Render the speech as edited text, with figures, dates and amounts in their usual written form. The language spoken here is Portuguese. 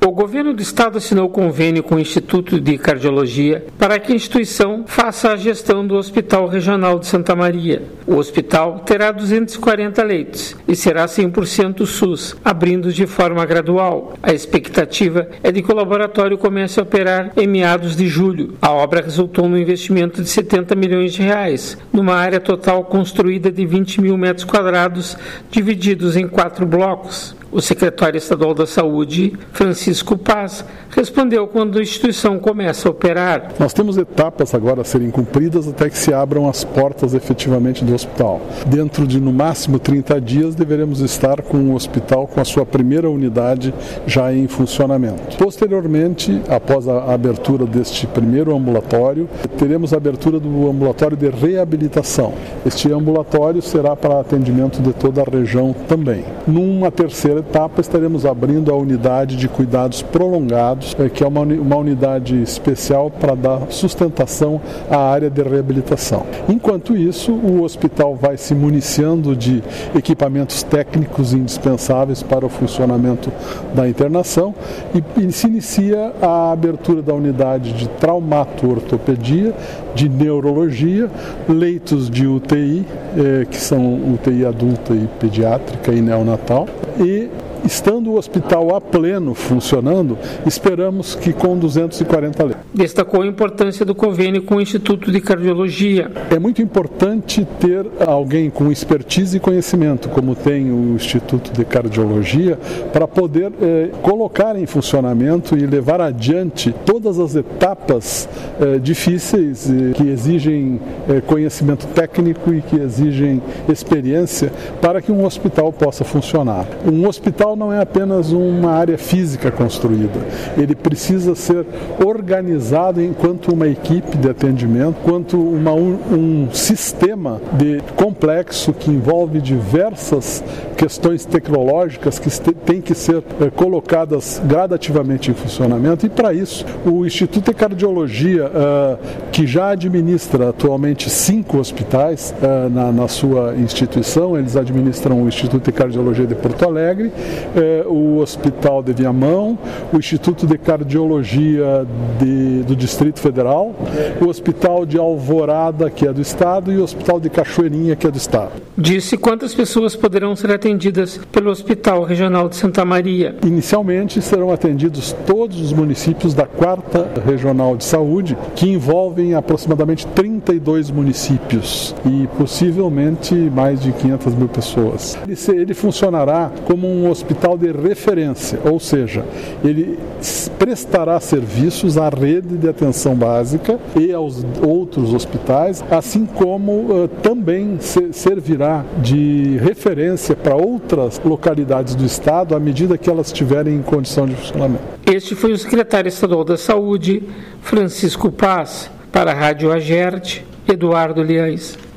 O governo do estado assinou convênio com o Instituto de Cardiologia para que a instituição faça a gestão do Hospital Regional de Santa Maria. O hospital terá 240 leitos e será 100% SUS, abrindo de forma gradual. A expectativa é de que o laboratório comece a operar em meados de julho. A obra resultou num investimento de 70 milhões de reais, numa área total construída de 20 mil metros quadrados, divididos em 4 blocos. O secretário estadual da Saúde, Francisco Paz, respondeu quando a instituição começa a operar. Nós temos etapas agora a serem cumpridas até que se abram as portas efetivamente do hospital. Dentro de, no máximo, 30 dias, deveremos estar com o hospital com a sua primeira unidade já em funcionamento. Posteriormente, após a abertura deste primeiro ambulatório, teremos a abertura do ambulatório de reabilitação. Este ambulatório será para atendimento de toda a região também. Numa terceira etapa, estaremos abrindo a unidade de cuidados prolongados, que é uma unidade especial para dar sustentação à área de reabilitação. Enquanto isso, o hospital vai se municiando de equipamentos técnicos indispensáveis para o funcionamento da internação e se inicia a abertura da unidade de traumato-ortopedia, de neurologia, leitos de UTI, que são UTI adulta e pediátrica e neonatal, e estando o hospital a pleno funcionando, esperamos que com 240 leitos. Destacou a importância do convênio com o Instituto de Cardiologia. É muito importante ter alguém com expertise e conhecimento, como tem o Instituto de Cardiologia, para poder colocar em funcionamento e levar adiante todas as etapas difíceis que exigem conhecimento técnico e que exigem experiência para que um hospital possa funcionar. Um hospital não é apenas uma área física construída, ele precisa ser organizado enquanto uma equipe de atendimento, enquanto um sistema complexo que envolve diversas questões tecnológicas que têm que ser colocadas gradativamente em funcionamento, e para isso o Instituto de Cardiologia, que já administra atualmente 5 hospitais na sua instituição, eles administram o Instituto de Cardiologia de Porto Alegre, o Hospital de Viamão, o Instituto de Cardiologia do Distrito Federal, o Hospital de Alvorada, que é do Estado, e o Hospital de Cachoeirinha, que é do Estado. Disse quantas pessoas poderão ser atendidas pelo Hospital Regional de Santa Maria. Inicialmente serão atendidos todos os municípios da 4ª Regional de Saúde, que envolvem aproximadamente 32 municípios e possivelmente mais de 500 mil pessoas. Ele funcionará como um hospital de referência, ou seja, ele prestará serviços à rede de atenção básica e aos outros hospitais, assim como também servirá de referência para outras localidades do estado à medida que elas estiverem em condição de funcionamento. Este foi o secretário estadual da Saúde, Francisco Paz, para a Rádio Agerte, Eduardo Liães.